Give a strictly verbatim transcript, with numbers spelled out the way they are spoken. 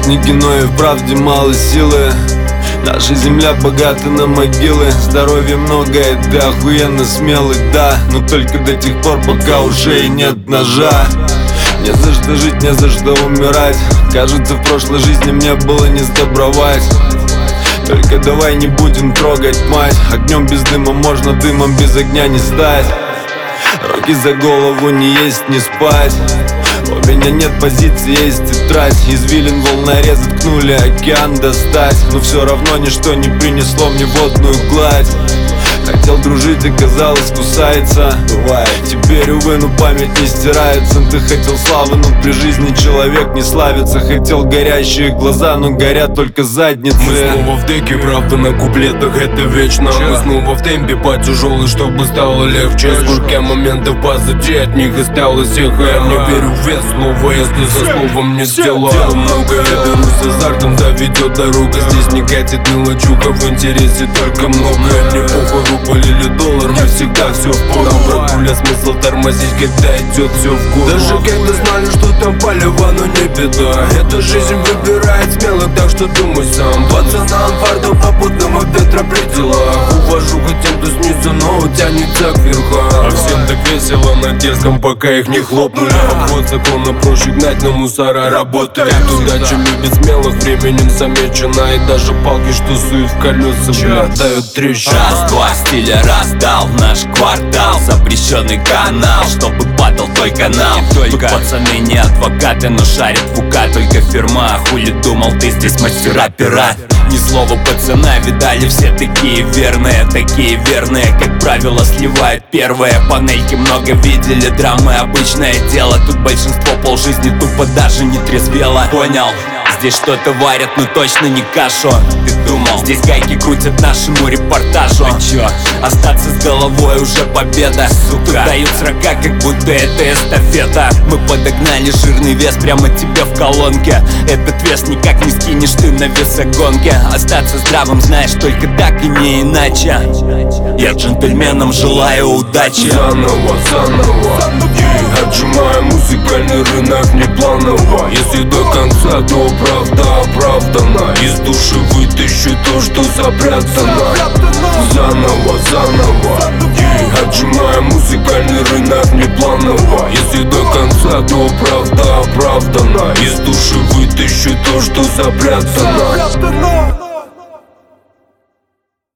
не кино и в правде мало силы. Наша земля богата на могилы. Здоровья много и ты охуенно смелый, да. Но только до тех пор, пока уже и нет ножа. Не за что жить, не за что умирать. Кажется, в прошлой жизни мне было не сдобровать. Только давай не будем трогать мать. Огнем без дыма можно, дымом без огня не стать. Руки за голову, не есть, не спать. У меня нет позиции, есть тетрадь. Извилин волнорезы ткнули, океан достать. Но все равно ничто не принесло мне водную гладь. Хотел дружить, оказалось, кусается. Бывает. Теперь, увы, но память не стирается. Ты хотел славы, но при жизни человек не славится. Хотел горящие глаза, но горят только задницы. Мы снова в деке, правда на куплетах это вечно. Мы снова в темпе по-тяжелый, чтобы стало легче. Сколько моментов позади, от них осталось эхо. Я не верю в вес слова, если за словом нет дела. Много я берусь азартом, да ведет дорога. Здесь не катит мелочуха, в интересе только много. Не похуй, рубль или доллар, мы всегда все в пору. Братуля, смысл тормозить, когда идет все в гору. Даже когда знали, что там палево, но не беда. Эта жизнь выбирает смелых, так что думай сам. Пацанам фартом попутным от ветра пределах. Увожу хотя бы снизу, но тянется к верхам. А всем так весело на детском, пока их не хлопнули. Обход закона проще гнать, но мусора работает. Удача любит смелых, временем замечена. И даже палки, что суют в колеса, бля, дают трещину. Раз-два стиля раздал наш квартал. Запрещенный канал, чтобы падал твой канал. Тут пацаны не адвокаты, но шарят в УК. Только фирма, хули думал ты здесь мастера-пера. Ни слова пацана, видали все такие верные. Такие верные, как правило, сливают первые. Панельки много видели, драмы обычное дело. Тут большинство полжизни тупо даже не трезвело. Понял? Здесь что-то варят, но точно не кашу. Ты думал, здесь гайки крутят нашему репортажу. А чё? Остаться с головой уже победа. Сука, дают срока, как будто это эстафета. Мы подогнали жирный вес прямо тебе в колонке. Этот вес никак не скинешь ты на весогонке. Остаться здравым знаешь только так и не иначе. Я джентльменам желаю удачи. Заново, заново, и отжимаем музыкальный рынок непланово. Если до конца, то правда оправдана. Из души вытащу то, что запрятано. Заново, заново, и отжимаем музыкальный рынок непланово. Если до конца, то правда оправдана. Из души вытащу то, что запрятано.